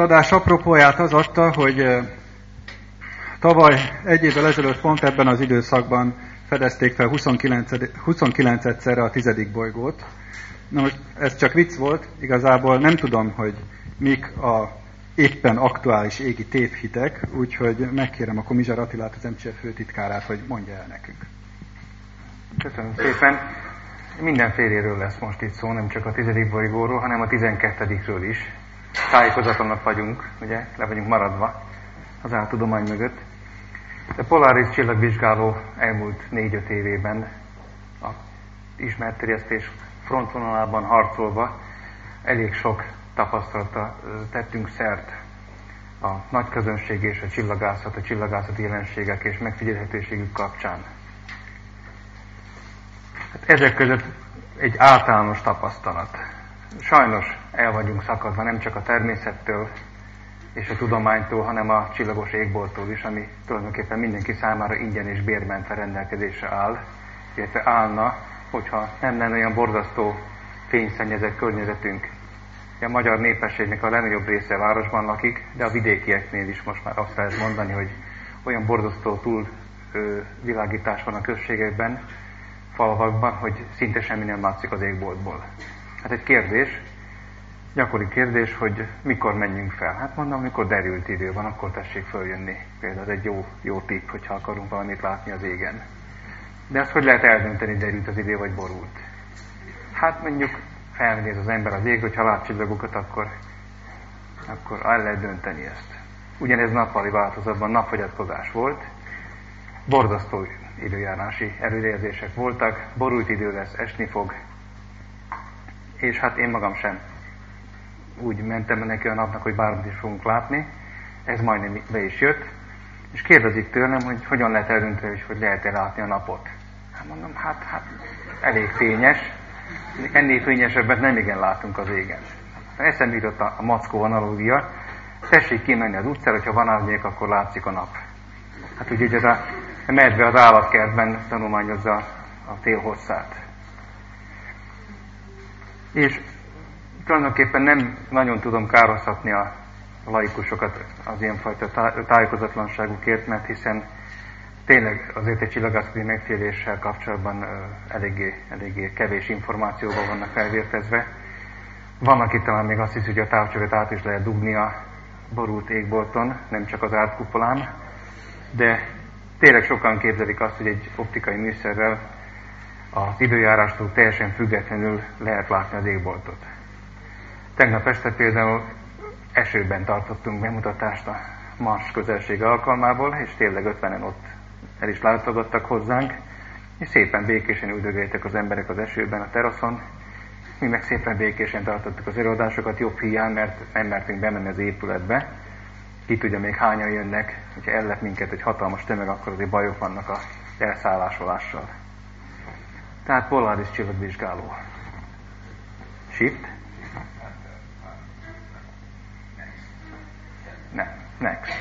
előadás apropóját az adta, hogy tavaly egy évvel ezelőtt pont ebben az időszakban fedezték fel 29-szerre a 10. bolygót. Na most ez csak vicc volt, igazából nem tudom, hogy mik a éppen aktuális égi tévhitek, úgyhogy megkérem a Komizsár Attilát, az MCF főtitkárát, hogy mondja el nekünk. Köszönöm szépen. Mindenféléről lesz most itt szó, nem csak a 10. bolygóról, hanem a 12-ről is. Tájékozatlanok vagyunk, ugye, le vagyunk maradva az áltudomány mögött. A Polaris csillagvizsgáló elmúlt 4-5 évében a ismeretterjesztés frontvonalában harcolva elég sok tapasztalata tettünk szert a nagy közönség és a csillagászati jelenségek és megfigyelhetőségük kapcsán. Hát ezek között egy általános tapasztalat. Sajnos el vagyunk szakadva nem csak a természettől és a tudománytól, hanem a csillagos égbolttól is, ami tulajdonképpen mindenki számára ingyen és bérben rendelkezésre áll, illetve állna, hogyha nem lenne olyan borzasztó fényszennyezett környezetünk. A magyar népességnek a legnagyobb része városban lakik, de a vidékieknél is most már azt lehet mondani, hogy olyan borzasztó túlvilágítás van a községekben, falvakban, hogy szinte semmi nem látszik az égboltból. Hát egy kérdés, gyakori kérdés, hogy mikor menjünk fel. Hát mondom, mikor derült idő van, akkor tessék följönni. Például ez egy jó tipp, hogyha akarunk valamit látni az égen. De azt hogy lehet eldönteni, derült az idő, vagy borult? Hát mondjuk felnéz az ember az égre, hogyha lát csillagokat, akkor el lehet dönteni ezt. Ugyanez nappali változatban napfogyatkozás volt, borzasztó időjárási előrejelzések voltak, borult idő lesz, esni fog, és hát én magam sem úgy mentem neki a napnak, hogy bármit is fogunk látni, ez majdnem be is jött, és kérdezik tőlem, hogy hogyan lehet eldönteni, hogy lehet-e látni a napot. Hát mondom, hát elég fényes, ennél fényesebbet nem igen látunk az égen. Eszembe jutott a mackó analógia, tessék kimenni az utcára, hogyha van árnyék, akkor látszik a nap. Hát úgy ez a medve az állatkertben tanulmányozza a tél hosszát. És tulajdonképpen nem nagyon tudom károsztatni a laikusokat az ilyenfajta tájékozatlanságukért, mert hiszen tényleg azért egy csillagászati megfigyeléssel kapcsolatban eléggé kevés információval vannak felvértezve. Van, aki talán még azt hiszi, hogy a távcsövet át is lehet dugni a borult égbolton, nem csak az árkupolán, de tényleg sokan képzelik azt, hogy egy optikai műszerrel az időjárástól teljesen függetlenül lehet látni az égboltot. Tegnap este például esőben tartottunk bemutatást a Mars közelsége alkalmából, és tényleg 50-en ott el is látogattak hozzánk, és szépen békésen üldögéltek az emberek az esőben a teraszon. Mi meg szépen békésen tartottuk az előadásokat jobb hiány, mert nem mertünk bemenni az épületbe. Ki tudja még hányan jönnek, hogyha ellep minket egy hatalmas tömeg, akkor azért bajok vannak a elszállásolással. Tehát Polaris csillagvizsgáló. Shift? Nem. Next.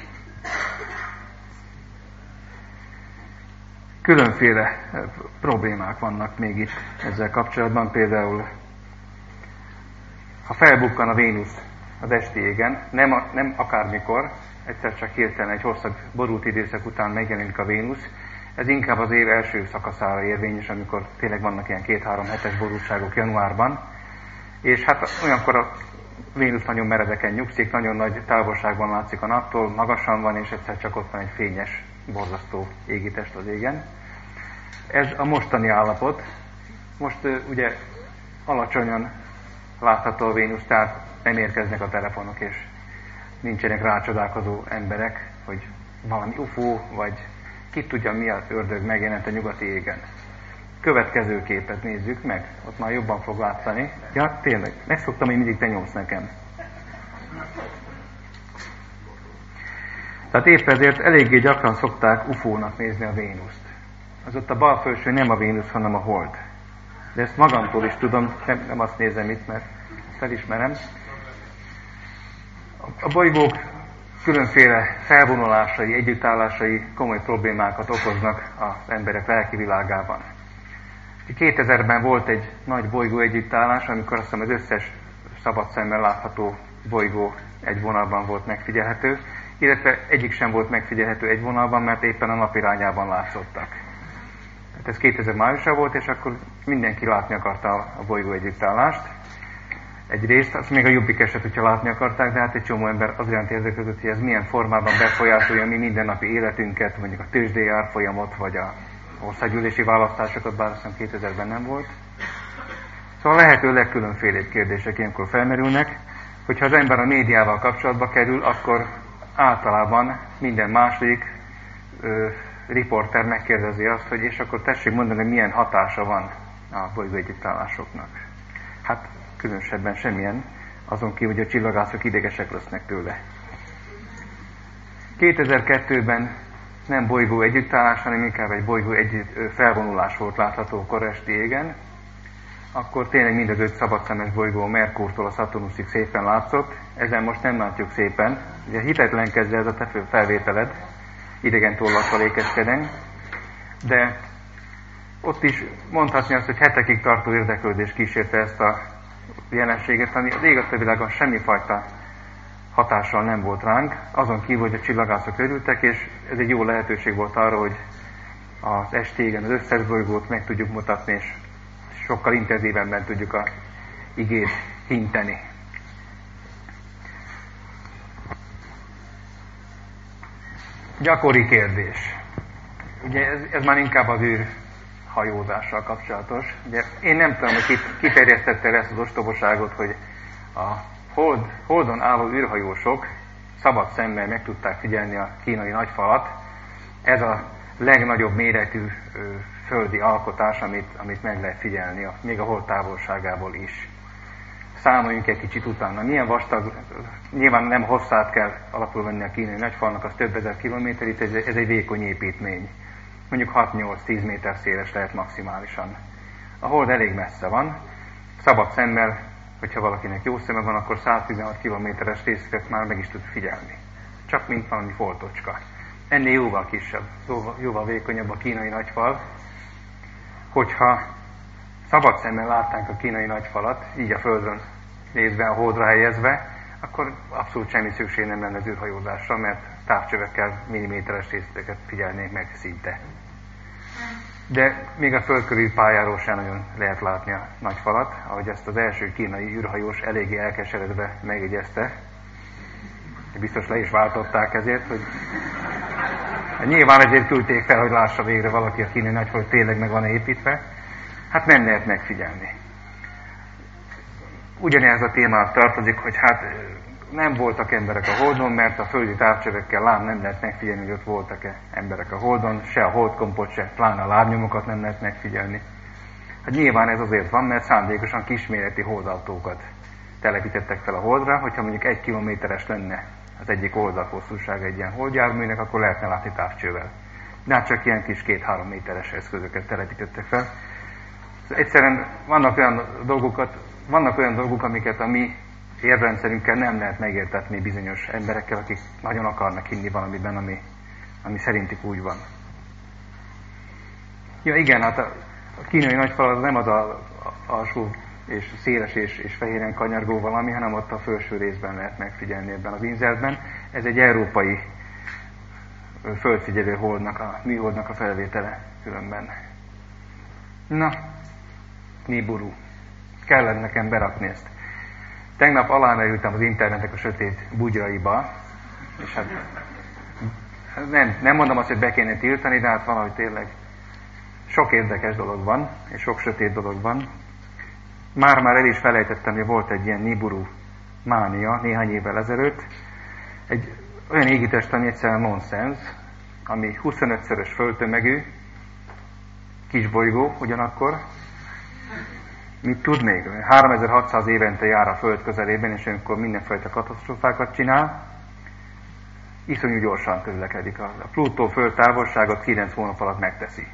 Különféle problémák vannak még itt ezzel kapcsolatban. Például, ha felbukkan a Vénusz az esti égen, nem akármikor, egyszer csak hirtelen egy hosszabb borult időszak után megjelenik a Vénusz, ez inkább az év első szakaszára érvényes, amikor tényleg vannak ilyen 2-3 hetes borultságok januárban, és hát olyankor a Vénusz nagyon meredeken nyugszik, nagyon nagy távolságban látszik a naptól, magasan van, és egyszer csak ott van egy fényes, borzasztó égitest az égen. Ez a mostani állapot. Most ugye alacsonyan látható a Vénusz, tehát nem érkeznek a telefonok, és nincsenek rácsodálkozó emberek, hogy valami UFO, vagy ki tudja mi az ördög megjelent a nyugati égen. Következő képet nézzük meg, ott már jobban fog látszani. Ja, tényleg, megszoktam, hogy mindig te nyomsz nekem. Tehát épp ezért eléggé gyakran szokták UFO-nak nézni a Vénuszt. Az ott a bal felső nem a Vénusz, hanem a Hold. De ezt magamtól is tudom, nem azt nézem itt, mert felismerem. A bolygók különféle felvonulásai, együttállásai komoly problémákat okoznak az emberek lelki világában. 2000-ben volt egy nagy bolygó együttállás, amikor azt hiszem az összes szabad szemmel látható bolygó egy vonalban volt megfigyelhető, illetve egyik sem volt megfigyelhető egy vonalban, mert éppen a nap irányában látszottak. Tehát ez 2000 májusra volt, és akkor mindenki látni akarta a bolygó együttállást. Egyrészt, azt még a jobbik eset, hogyha látni akarták, de hát egy csomó ember az iránt érdeklődött, hogy ez milyen formában befolyásolja mi mindennapi életünket, mondjuk a tőzsdei árfolyamot, vagy a országgyűlési választásokat, bár azt hiszem 2000-ben nem volt. Szóval lehető legkülönfélébb kérdések ilyenkor felmerülnek, hogyha az ember a médiával kapcsolatba kerül, akkor általában minden második riporter megkérdezi azt, hogy és akkor tessék mondani, hogy milyen hatása van a bolygó együttállásoknak. Hát különösebben semmilyen, azon kívül, hogy a csillagászok idegesek lesznek tőle. 2002-ben nem bolygó együttállás, hanem inkább egy bolygó felvonulás volt látható kora esti égen. Akkor tényleg mind az 5 szabadszemes bolygó Merkurtól a Saturnusig szépen látszott. Ezen most nem látjuk szépen. Ugye hitetlenkedve ez a te felvételed, idegen tollakkal ékeskedeng, de ott is mondhatni azt, hogy hetekig tartó érdeklődés kísérte ezt a jelenséget, ami az égötővilágon semmifajta hatással nem volt ránk, azon kívül, hogy a csillagászok örültek, és ez egy jó lehetőség volt arra, hogy az estégen az összes bolygót meg tudjuk mutatni, és sokkal intenzívebben tudjuk a igét hinteni. Gyakori kérdés. Ugye ez már inkább az űrhajózással kapcsolatos. Ugye én nem tudom, hogy kiterjesztette ezt az ostobaságot, hogy a Holdon álló űrhajósok szabad szemmel meg tudták figyelni a kínai nagyfalat. Ez a legnagyobb méretű földi alkotás, amit meg lehet figyelni, még a Hold távolságából is. Számoljunk egy kicsit utána. Milyen vastag, nyilván nem hosszát kell alapul venni a kínai nagyfalnak, az több ezer kilométer, itt ez egy vékony építmény. Mondjuk 6-8-10 méter széles lehet maximálisan. A Hold elég messze van, szabad szemmel, hogyha valakinek jó szeme van, akkor 116 kilométeres részeket már meg is tud figyelni. Csak mint valami foltocska. Ennél jóval kisebb, jóval vékonyabb a kínai nagyfal. Hogyha szabad szemmel látnánk a kínai nagyfalat, így a Földön nézve, a Holdra helyezve, akkor abszolút semmi szükség nem lenne az űrhajózásra, mert távcsövekkel milliméteres részleteket figyelnénk meg szinte. De még a Föld körüli pályáról sem nagyon lehet látni a nagyfalat, ahogy ezt az első kínai űrhajós eléggé elkeseredve megjegyezte. Biztos le is váltották ezért, hogy nyilván ezért küldték fel, hogy lássa végre valaki a kínai nagyfal, hogy tényleg meg van építve. Hát nem lehet megfigyelni. Ugyanez a témához tartozik, hogy hát nem voltak emberek a Holdon, mert a földi távcsövekkel lám nem lehet megfigyelni, hogy ott voltak-e emberek a Holdon, se a holdkompot, se pláne a lábnyomokat nem lehet megfigyelni. Hát nyilván ez azért van, mert szándékosan kisméretű holdautókat telepítettek fel a Holdra, hogyha mondjuk 1 kilométeres lenne az egyik oldal hosszúsága egy ilyen holdjárműnek, akkor lehetne látni távcsővel. De hát csak ilyen kis 2-3 méteres eszközöket telepítettek fel. Egyszerűen vannak olyan dolgok, amiket a mi érrendszerünkkel nem lehet megértetni bizonyos emberekkel, akik nagyon akarnak hinni valamiben, ami szerintük úgy van. Ja igen, hát a kínai nagyfal az nem az alsó és széles és fehéren kanyargó valami, hanem ott a felső részben lehet megfigyelni ebben az inzertben. Ez egy európai földfigyelő műholdnak a felvétele különben. Na, Nibiru. Kellett nekem berakni ezt. Tegnap alámerültem az internetek a sötét bugyraiba, és hát nem mondom azt, hogy be kéne tiltani, de hát valahogy tényleg sok érdekes dolog van, és sok sötét dolog van. Már el is felejtettem, hogy volt egy ilyen Nibiru mánia néhány évvel ezelőtt. Egy olyan égitest, ami egyszerűen nonsens, ami 25-szörös földtömegű, kisbolygó ugyanakkor. Mit tud még? 3600 évente jár a Föld közelében, és olyankor mindenfajta katasztrófákat csinál. Iszonyú gyorsan közlekedik. A Plutó Föld távolságot 9 hónap alatt megteszi.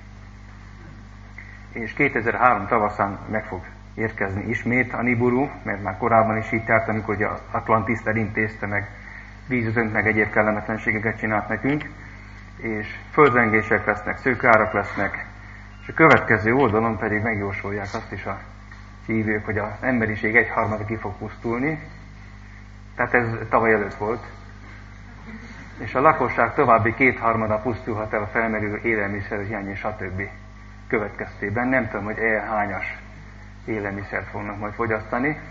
És 2003 tavaszán meg fog érkezni ismét a Nibiru, mert már korábban is így járt, amikor az Atlantiszt elintézte, meg vízözönt, meg egyéb kellemetlenségeket csinált nekünk, és földrengések lesznek, szőkeárak lesznek, és a következő oldalon pedig megjósolják azt is a hívők, hogy az emberiség 1/3 ki fog pusztulni, Tehát ez tavaly előtt volt. És a lakosság további 2/3 pusztulhat el a felmerülő élelmiszerhiány és stb. Következtében. Nem tudom, hogy hányas élelmiszert fognak majd fogyasztani.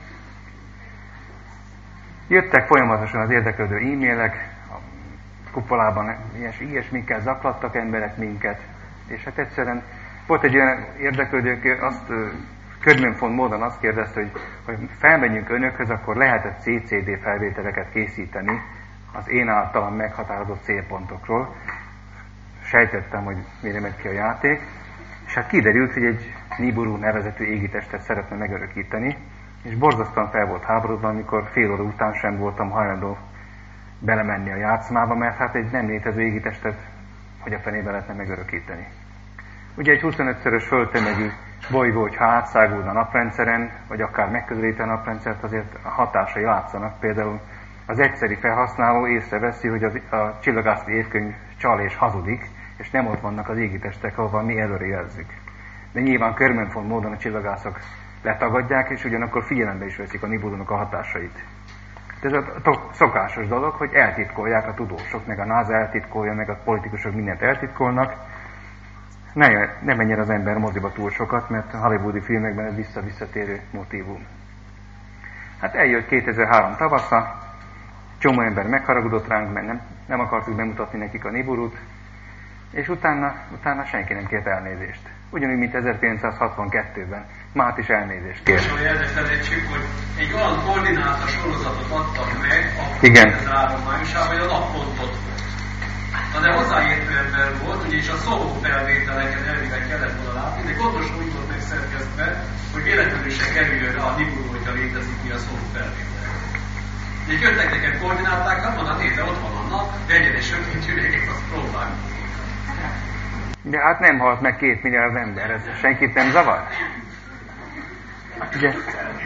Jöttek folyamatosan az érdeklődő e-mailek, a kupolában ilyesmikkel zaklattak emberek minket, és hát egyszerűen volt egy olyan érdeklődő, aki azt körülményfont módon azt kérdezte, hogy felmegyünk önökhöz, akkor lehet CCD felvételeket készíteni az én általam meghatározott célpontokról. Sejtettem, hogy mire megy ki a játék, és hát kiderült, hogy egy Nibiru nevezetű égitestet szeretne megörökíteni, és borzasztóan fel volt háborodva, amikor fél óra után sem voltam hajlandó belemenni a játszmába, mert hát egy nem létező égitestet hogy a fenébe lehetne megörökíteni. Ugye egy 25-szörös földtömegű bolygó, hogyha átszágulna a naprendszeren, vagy akár megközelít a naprendszert, azért a hatásai látszanak. Például az egyszeri felhasználó észreveszi, hogy a csillagászati évkönyv csal és hazudik, és nem ott vannak az égitestek, ahova mi előrejelzzük. De nyilván körmönfont módon a csillagászok letagadják, és ugyanakkor figyelembe is veszik a Nibirunak a hatásait. Ez a szokásos dolog, hogy eltitkolják a tudósok, meg a NASA eltitkolja, meg a politikusok mindent eltitkolnak. Ne menjen az ember moziba túl sokat, mert a hollywoodi filmekben ez visszatérő motívum. Hát eljött 2003 tavasza, csomó ember megharagudott ránk, mert nem akartuk bemutatni nekik a Nibirut, és utána senki nem kért elnézést. Ugyanúgy, mint 1962-ben. Mát is elnézést kért. És hogy elfelejtsük, hogy egy olyan koordináta sorozatot adtak meg a 2003 májusában, hogy a nappontot. Na de hozzáértő ember volt, ugyanis a szolgó felvételeket elvileg kellett volna látni, de gondosan úgy volt megszerkeztve, hogy véletlenül se kerüljön a Nibiru, hogyha létezik ki a szolgó felvételek. Így jöttek nekem koordinátákat, mondom, nézd, ott van a nap, vegyed és sötét üveget, azt próbáljuk. De hát nem halt meg 2 milliárd ember, ez senkit nem zavar? Ugye?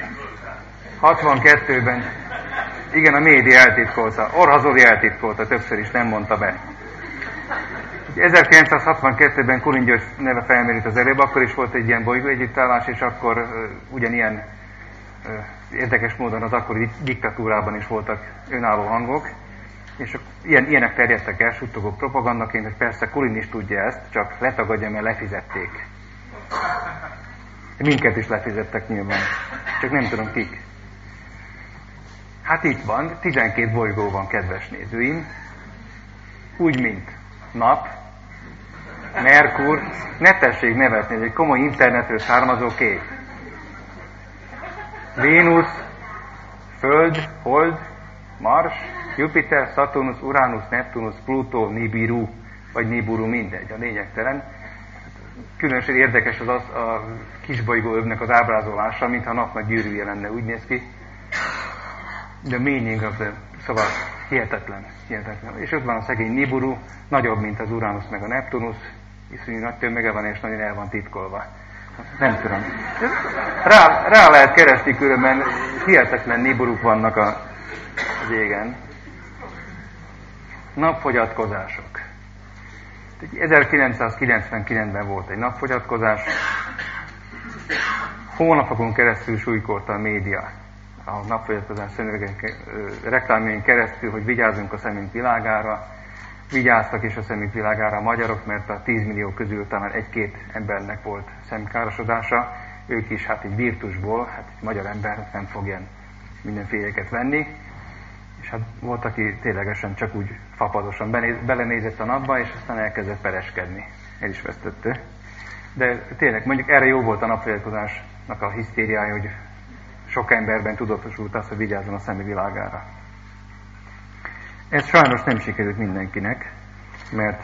62-ben, igen, a média eltitkolta, Orhazoli eltitkolta, többször is nem mondta be. 1962-ben Kulin György neve felmerült az előbb, akkor is volt egy ilyen bolygóegyüttállás, és akkor ugyanilyen érdekes módon az akkori diktatúrában is voltak önálló hangok, és ilyenek terjedtek el suttogó propagandaként, hogy persze Kulin is tudja ezt, csak letagadja, mert lefizették. Minket is lefizettek nyilván, csak nem tudom kik. Hát itt van, 12 bolygó van, kedves nézőim, úgy, mint Nap, Merkur, ne tessék nevetni, ez egy komoly internetről származó kép. Vénusz, Föld, Hold, Mars, Jupiter, Saturnus, Uranus, Neptunus, Plutó, Nibiru, vagy Nibiru, mindegy, a lényegtelen. Különösen érdekes az a kisbolygó övnek az ábrázolása, mintha a nap nagy gyűrűje lenne, úgy néz ki. The meaning of the, szóval hihetetlen. És ott van a szegény Nibiru, nagyobb, mint az Uranus meg a Neptunus, iszonyú nagy tömege van, és nagyon el van titkolva. Nem tudom. Rá lehet keresni, különben hihetetlen Nibiruk vannak az égen. Napfogyatkozások. 1999-ben volt egy napfogyatkozás. Hónapokon keresztül súlykolta a média a napfogyatkozás reklámjain keresztül, hogy vigyázzunk a szemünk világára. Vigyáztak is a szemünk világára a magyarok, mert a 10 millió közül talán 1-2 embernek volt szemkárosodása. Ők is hát egy virtusból, hát egy magyar ember nem fog ilyen mindenféleket venni. És hát volt, aki ténylegesen csak úgy fapadosan belenézett a napba, és aztán elkezdett pereskedni. El is vesztette. De tényleg, mondjuk erre jó volt a napfogyatkozásnak a hisztériája, hogy sok emberben tudatosult az, hogy vigyázzon a szemi világára. Ez sajnos nem sikerült mindenkinek, mert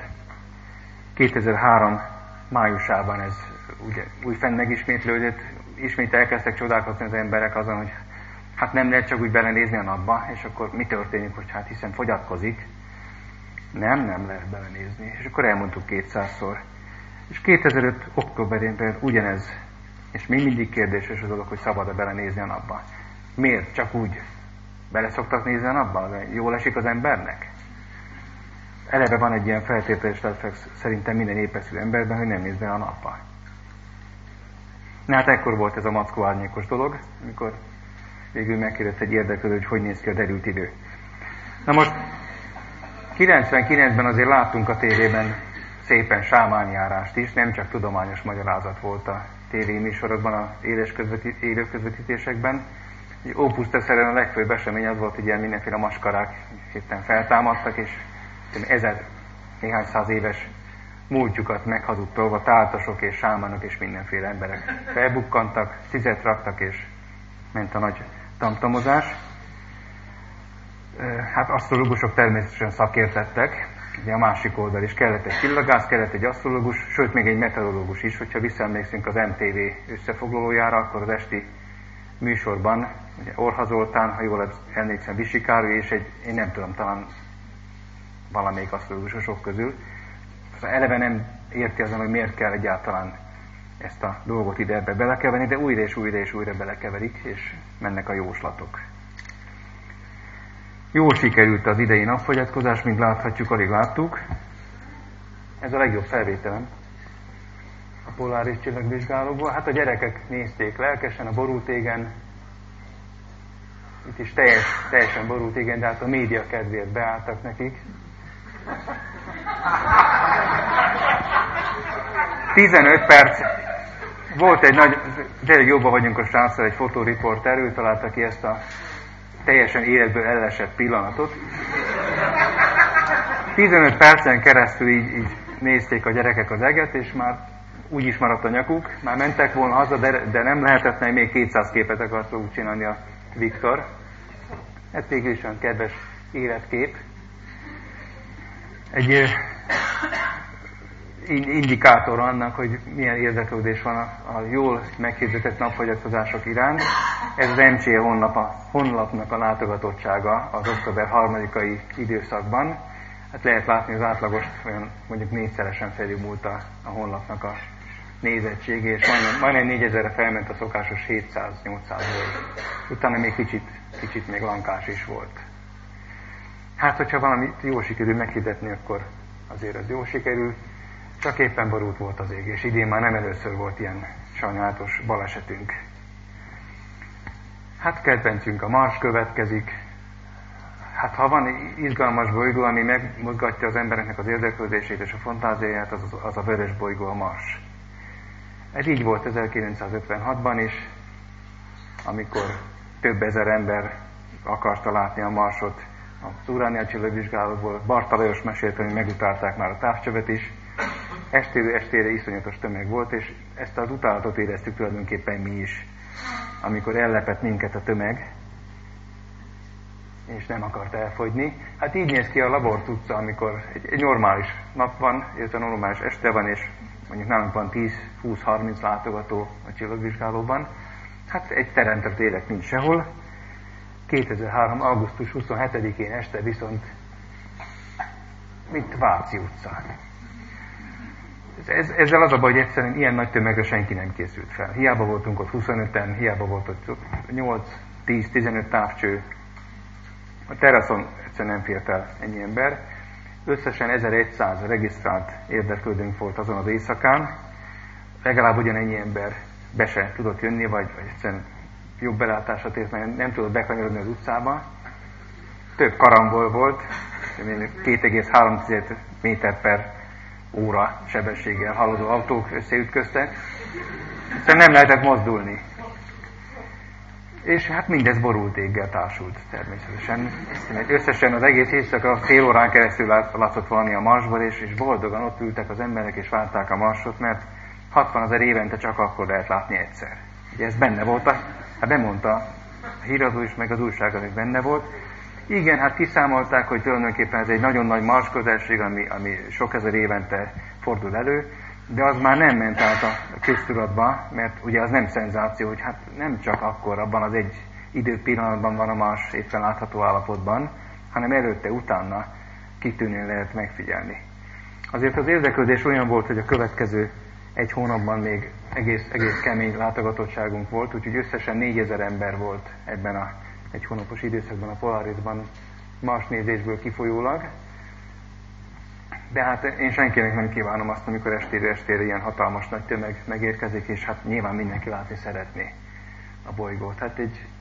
2003 májusában ez ugye újfent megismétlődött, ismét elkezdtek csodálkozni az emberek azon, hogy hát nem lehet csak úgy belenézni a napba, és akkor mi történik, hogy hát hiszen fogyatkozik. Nem lehet belenézni. És akkor elmondtuk 200-szor. És 2005 októberében ugyanez, és még mindig kérdéses a dolog, hogy szabad-e belenézni a napba. Miért? Csak úgy bele szoktak nézni a napba? Jól esik az embernek? Eleve van egy ilyen feltételes reflex szerintem minden épeszű emberben, hogy nem néz be a napba. Na hát ekkor volt ez a mackó árnyékos dolog, amikor végül megkérdezte egy érdeklődő, hogy néz ki a derült idő. Na most 99-ben azért láttunk a tévében szépen sámánjárást is, nem csak tudományos magyarázat volt a tévéműsorokban, a élő közvetítésekben. Opus Tesserén a legfőbb esemény az volt, hogy ilyen mindenféle maskarák héten feltámadtak, és néhány száz éves múltjukat meghazudtolva táltasok és sámánok és mindenféle emberek felbukkantak, tüzet raktak, és ment a nagy tamtamozás. Hát asztrológusok természetesen szakértettek, ugye a másik oldal is kellett egy csillagász, kellett egy asztrológus, sőt még egy meteorológus is, hogyha visszaemlékszünk az MTV összefoglalójára, akkor az esti műsorban ugye Orha Zoltán, ha jól emlékszem, Visikári, és én nem tudom, talán valamelyik asztrológusok közül. Eleve nem érti azon, hogy miért kell egyáltalán ezt a dolgot ide ebbe belekeverni, de újra és újra és újra belekeverik, és mennek a jóslatok. Jól sikerült az idei napfogyatkozás, mint láthatjuk, alig láttuk. Ez a legjobb felvételem a poláris csillagvizsgálókból. Hát a gyerekek nézték lelkesen a borútégen. Itt is teljesen borútégen, de hát a média kedvéért beálltak nekik. 15 perc. Volt egy nagy, tényleg jobban vagyunk a sráccal, egy fotóriporter, ő találta ki ezt a teljesen életből elesett pillanatot. 15 percen keresztül így nézték a gyerekek az eget, és már úgy is maradt a nyakuk, már mentek volna haza, de nem lehetett, mert még 200 képet akart úgy csinálni a Viktor. Ez végül is olyan kedves életkép. Egy indikátor annak, hogy milyen érdeklődés van a jól meghirdetett napfogyatkozások iránt. Ez az MCE honlapnak a látogatottsága az október 3-ai időszakban. Hát lehet látni az átlagos, olyan mondjuk 4-szeresen felülmúlt a honlapnak a nézettsége, és majdnem 4000-re felment a szokásos 700-800-ról. Utána még kicsit még lankás is volt. Hát, hogyha valamit jól sikerül meghirdetni, akkor azért az jól sikerül. Csak éppen borult volt az ég, és idén már nem először volt ilyen sajnálatos balesetünk. Hát kedvencünk a Mars következik. Hát ha van izgalmas bolygó, ami megmozgatja az embereknek az érdeklődését és a fantáziáját, az a vörös bolygó, a Mars. Ez így volt 1956-ban is, amikor több ezer ember akarta látni a Marsot az Uránia csillagvizsgálóból. Barta Lajos mesélte, hogy megutálták már a távcsövet is. Estére iszonyatos tömeg volt, és ezt az utálatot éreztük tulajdonképpen mi is, amikor ellepett minket a tömeg, és nem akart elfogyni. Hát így néz ki a Labort utca, amikor egy normális nap van, illetve normális este van, és mondjuk nálunk van 10-20-30 látogató a csillagvizsgálóban. Hát egy teremtett élet nincs sehol. 2003. augusztus 27-én este viszont mint Váci utcán. Ezzel az a baj, hogy egyszerűen ilyen nagy tömegre senki nem készült fel. Hiába voltunk ott 25-en, hiába volt ott 8-10-15 távcső. A teraszon egyszerűen nem fért el ennyi ember. Összesen 1100 regisztrált érdeklődőnk volt azon az éjszakán. Legalább ugyanennyi ember be se tudott jönni, vagy egyszerűen jobb belátását ért, mert nem tudott bekanyarodni az utcába. Több karambol volt, 2,3 méter per óra sebességgel haladó autók összeütköztek. Egyszerűen nem lehetett mozdulni. És hát mindez borult éggel társult természetesen. Összesen az egész éjszaka fél órán keresztül látszott valami a Marsból, és boldogan ott ültek az emberek, és várták a Marsot, mert 60 000 évente csak akkor lehet látni egyszer. Ugye ez benne volt, hát bemondta a híradó is, meg az újságban is benne volt. Igen, hát kiszámolták, hogy tulajdonképpen ez egy nagyon nagy Mars közelség, ami sok ezer évente fordul elő, de az már nem ment át a köztudatba, mert ugye az nem szenzáció, hogy hát nem csak akkor abban az egy időpillanatban van a Mars éppen látható állapotban, hanem előtte, utána kitűnően lehet megfigyelni. Azért az érdeklődés olyan volt, hogy a következő egy hónapban még egész kemény látogatottságunk volt, úgyhogy összesen 4000 ember volt ebben a egy hónapos időszakban a Polarisban Mars nézésből kifolyólag. De hát én senkinek nem kívánom azt, amikor estére ilyen hatalmas nagy tömeg megérkezik, és hát nyilván mindenki látni szeretné a bolygót. Hát egy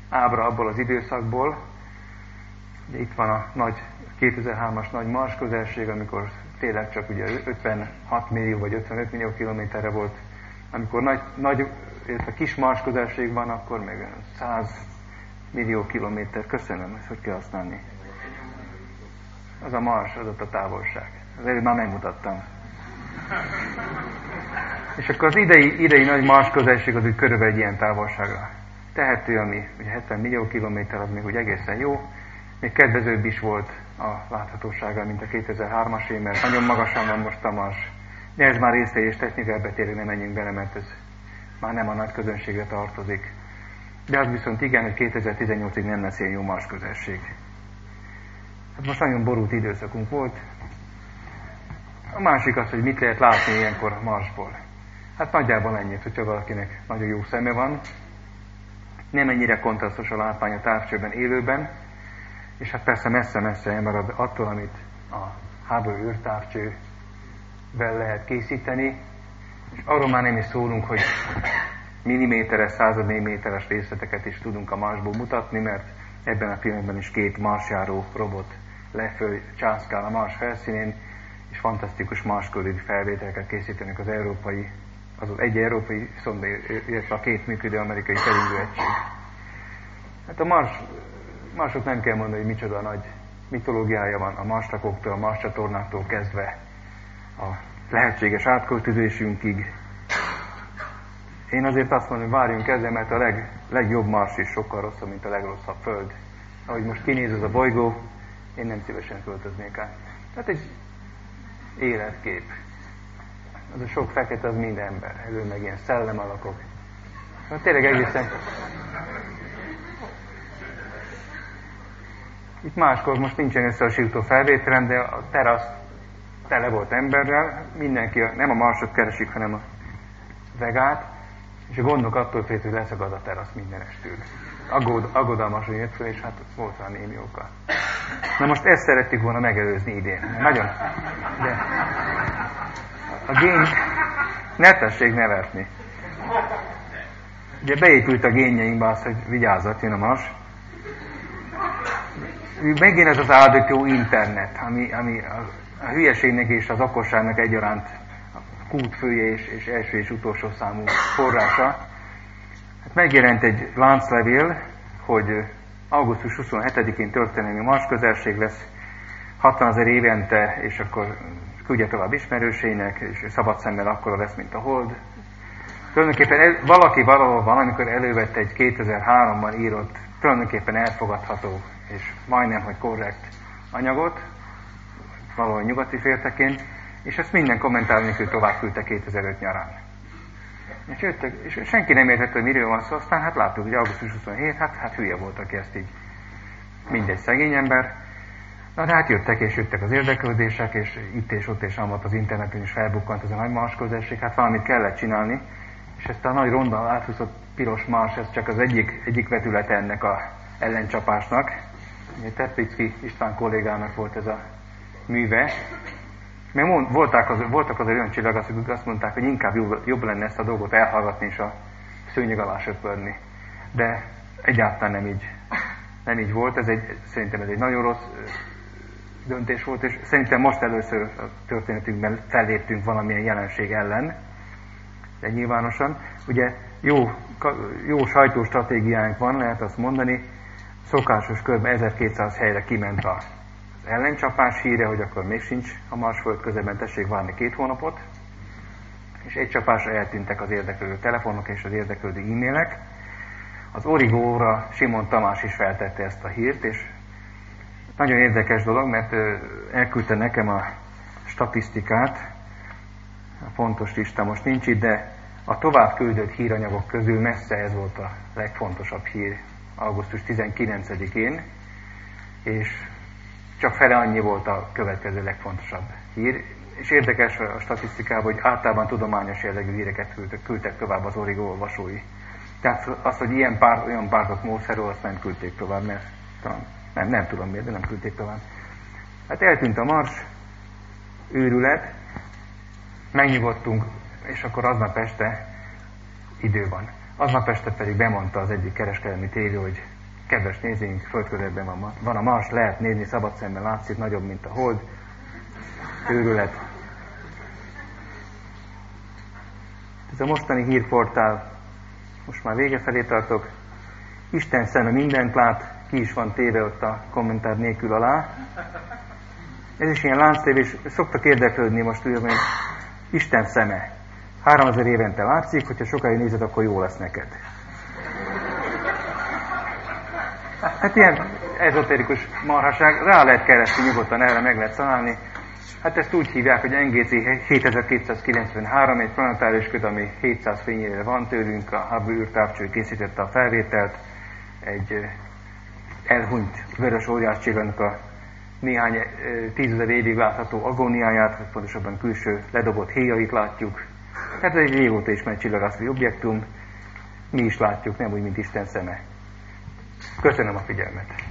ábra abból az időszakból. Ugye itt van a nagy 2003-as nagy Mars közelség, amikor tényleg csak ugye 56 millió vagy 55 millió kilométerre volt. Amikor nagy illetve kis Mars közelség van, akkor még 100 millió kilométer. Köszönöm, ezt hogy kell használni? Az a Mars, az ott a távolság. Az előbb már megmutattam. És akkor az idei nagy Mars közelség az úgy körülbelül egy ilyen távolságra tehető, ami ugye 70 millió kilométer, az még úgy egészen jó. Még kedvezőbb is volt a láthatósága, mint a 2003-asé, mert nagyon magasan van most a Mars. De ez már részei és technikába tényleg nem menjünk bele, mert ez már nem a nagy közönségre tartozik. De az viszont igen, hogy 2018-ig nem lesz ilyen jó Mars közelség. Hát most nagyon borult időszakunk volt. A másik az, hogy mit lehet látni ilyenkor Marsból. Hát nagyjából ennyit, hogyha valakinek nagyon jó szeme van. Nem ennyire kontrasztos a látvány a távcsőben élőben, és hát persze messze-messze elmarad attól, amit a Hubble űrtávcsővel lehet készíteni, és arról már nem is szólunk, hogy milliméteres, századnégyméteres részleteket is tudunk a Marsból mutatni, mert ebben a pillanatban is 2 marsjáró robot leföl császkál a Mars felszínén, és fantasztikus marskörüli felvételeket készítenek az egy európai szonda, illetve a 2 működő amerikai felinduló egység. Hát a Marsot nem kell mondani, hogy micsoda nagy mitológiája van a Marstakoktól, a Mars csatornáktól kezdve a lehetséges átköltözésünkig. Én azért azt mondom, hogy várjunk ezzel, mert a legjobb Mars is sokkal rosszabb, mint a legrosszabb Föld. Ahogy most kinéz ez a bolygó, én nem szívesen költöznék át. Tehát egy életkép. Az a sok fekete, az mind ember. Elő meg ilyen szellemalakok. Hát tényleg egészen... Itt máskor most nincsen összehasonlító felvételem, de a terasz tele volt emberrel. Mindenki nem a Marsot keresik, hanem a Vegát. És a gondok attól félt, hogy leszakad a terasz mindenestől. Aggodalmasan jött fel, és hát volt rá némi oka. Na most ezt szerettük volna megelőzni idén. Nagyon. De a gén... Ne tessék nevetni. Ugye beépült a génjeinkbe az, hogy vigyázzat, jön a Mars. Megint ez az áldott internet, ami a hülyeségnek és az okosságnak egyaránt kútfője és első és utolsó számú forrása. Hát megjelent egy lánclevél, hogy augusztus 27-én történelmi Mars közelség lesz, 60 000 évente, és akkor küldje tovább ismerőseinek, és szabad szemmel akkora lesz, mint a Hold. Tulajdonképpen valaki valahol valamikor elővett egy 2003-ban írott, tulajdonképpen elfogadható, és majdnem, hogy korrekt anyagot, valahol nyugati féltekén, és ezt minden kommentár nélkül tovább küldte 2005 nyarán. És jöttek, és senki nem értette, hogy miről van szó, aztán hát láttuk, hogy augusztus 27, hát hülye volt, aki ezt így, mindegy szegény ember. Na de hát jöttek az érdeklődések, és itt és ott és amott az interneten is felbukkant ez a nagy Mars közelség, hát valamit kellett csinálni, és ezt a nagy ronda áthúzott piros Mars, ez csak az egyik vetülete ennek a ellencsapásnak. Teplицki István kollégának volt ez a műve. Mert voltak az olyan csillagászok, akik azt mondták, hogy inkább jobb lenne ezt a dolgot elhallgatni és a szőnyeg alá söpörni. De egyáltalán nem így volt. Szerintem ez egy nagyon rossz döntés volt, és szerintem most először a történetünkben felléptünk valamilyen jelenség ellen, de nyilvánosan. Ugye jó sajtóstratégiánk van, lehet azt mondani, szokásos körben 1200 helyre kiment az ellencsapás híre, hogy akkor még sincs a Marsföld közelben, tessék várni 2 hónapot, és egy csapásra eltűntek az érdeklődő telefonok és az érdeklődő e-mailek. Az Origóra Simon Tamás is feltette ezt a hírt, és nagyon érdekes dolog, mert elküldte nekem a statisztikát, a pontos lista most nincs itt, de a tovább küldött híranyagok közül messze ez volt a legfontosabb hír augusztus 19-én, és csak fele annyi volt a következő legfontosabb hír. És érdekes a statisztikában, hogy általában tudományos jellegű híreket küldtek tovább az Origo olvasói. Tehát az, hogy olyan pártok módszerről, azt nem küldték tovább, mert nem tudom miért, de nem küldték tovább. Hát eltűnt a Mars, őrület, megnyugodtunk, és akkor aznap este idő van. Aznap este pedig bemondta az egyik kereskedelmi tévé, hogy Kedves nézőink, földközelben van a Mars, lehet nézni, szabad szemmel látszik, nagyobb, mint a hold. Őrület. Ez a mostani hírportál, most már vége felé tartok. Isten szeme mindent lát, ki is van téve ott a kommentár nélkül alá. Ez is ilyen lánctévés, szoktak érdeklődni most úgy, hogy Isten szeme. 3000 évente látszik, hogyha sokáig nézed, akkor jó lesz neked. Hát ilyen ezotérikus marhaság, rá lehet keresni nyugodtan, erre meg lehet találni. Hát ezt úgy hívják, hogy NGC 7293, egy planetáris köd, ami 700 fényévre van tőlünk, a Hubble űrtávcső készítette a felvételt, egy elhunyt vörös óriáscsillagnak a néhány 10 000 évig látható agóniáját, vagy pontosabban külső ledobott héjait látjuk. Hát ez egy régóta ismert csillagászati objektum, mi is látjuk, nem úgy, mint Isten szeme. Köszönöm a figyelmet!